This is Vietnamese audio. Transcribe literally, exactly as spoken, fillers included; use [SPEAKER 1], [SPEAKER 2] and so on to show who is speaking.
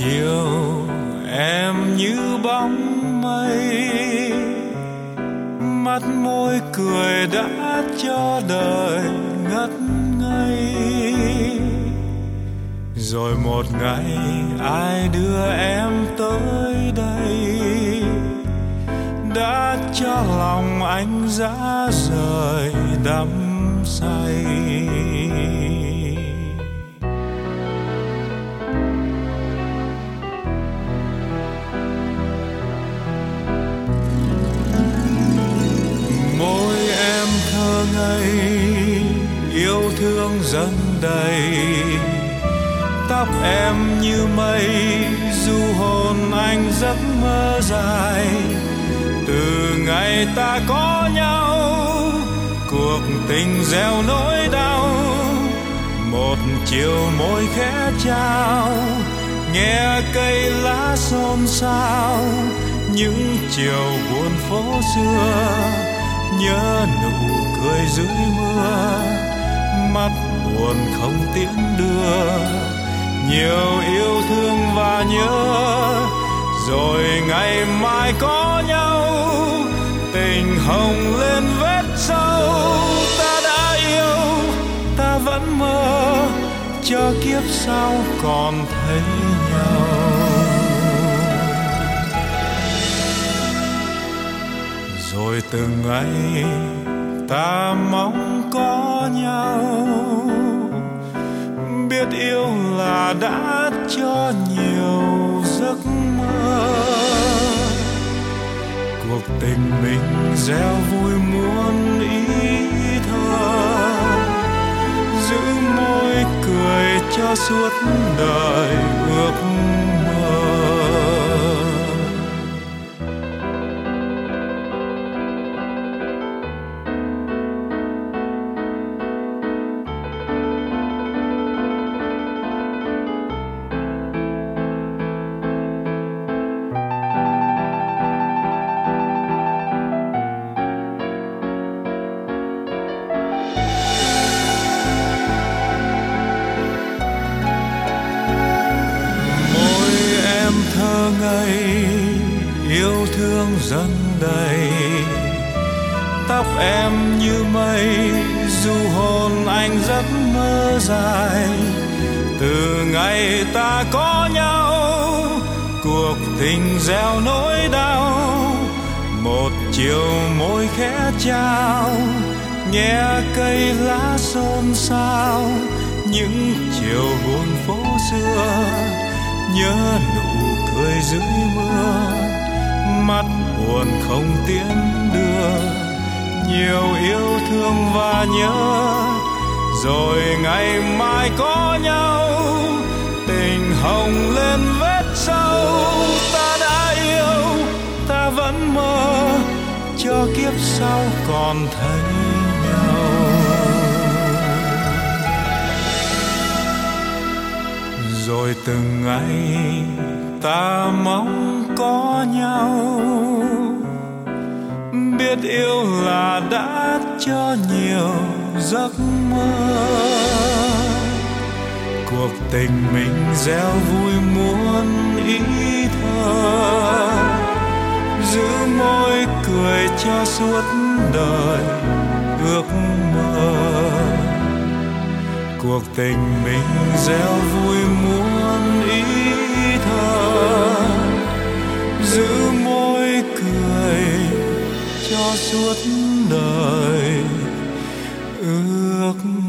[SPEAKER 1] chiều em như bóng mây, mắt môi cười đã cho đời ngất ngây. Rồi một ngày ai đưa em tới đây, đã cho lòng anh rã rời đắm say. Môi em thơ ngây, yêu thương dâng đầy, tóc em như mây, du hồn anh giấc mơ dài. Từ ngày ta có nhau, cuộc tình gieo nỗi đau, một chiều môi khẽ trao, nghe cây lá xôn xao. Những chiều buồn phố xưa, nhớ nụ cười dưới mưa, mắt buồn không tiễn đưa. Nhiều yêu thương và nhớ, rồi ngày mai có nhau, tình hồng lên vết sâu. Ta đã yêu, ta vẫn mơ, cho kiếp sau còn thấy nhau. Rồi từng ngày ta mong có nhau, biết yêu là đã cho nhiều giấc mơ. Cuộc tình mình gieo vui muôn ý thơ, giữ môi cười cho suốt đời ước mơ. Yêu thương dần đầy, tóc em như mây, du hồn anh giấc mơ dài. Từ ngày ta có nhau, cuộc tình gieo nỗi đau, một chiều môi khẽ trao, nghe cây lá xôn xao. Những chiều buồn phố xưa, nhớ nụ cười dưới mưa, mắt buồn không tiễn đưa. Nhiều yêu thương và nhớ, rồi ngày mai có nhau, tình hồng lên vết sâu. Ta đã yêu, ta vẫn mơ, cho kiếp sau còn thấy nhau. Rồi từng ngày ta mong có nhau, biết yêu là đã cho nhiều giấc mơ. Cuộc tình mình gieo vui muôn ý thơ, giữ môi cười cho suốt đời ước mơ. Cuộc tình mình gieo vui muôn ý thơ, giữ môi cười cho suốt đời ước